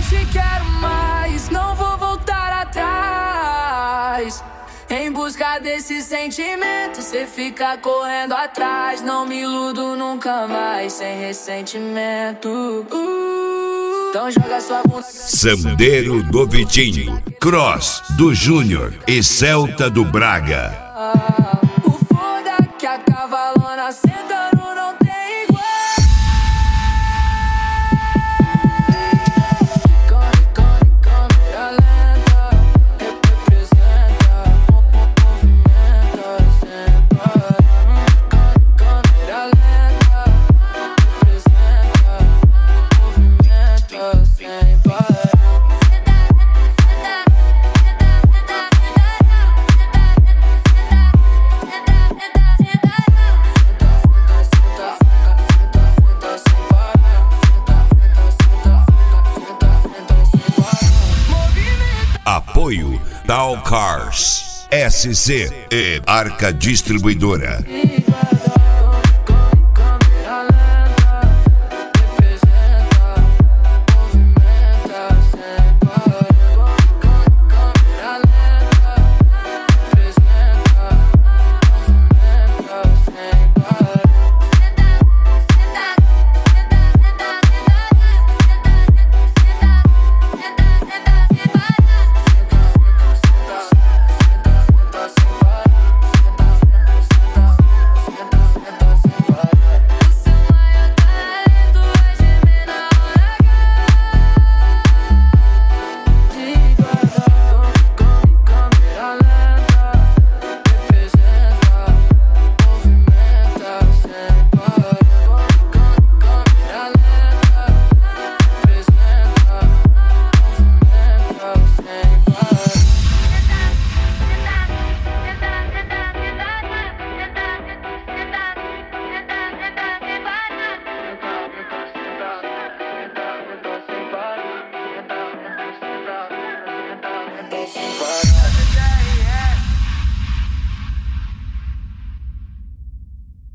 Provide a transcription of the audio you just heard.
te quero mais, não vou voltar atrás. Em busca desse sentimento, cê fica correndo atrás. Não me iludo nunca mais, sem ressentimento. Então joga sua bunda. Sandeiro do Vitinho, Cross do Júnior e Celta do Braga. O foda que a cavalona sentando não tem igual. Câmera lenta, representa, movimenta sem parar. Câmera lenta, representa, movimenta sem parar. Apoio Tal Cars, SC e Arca Distribuidora.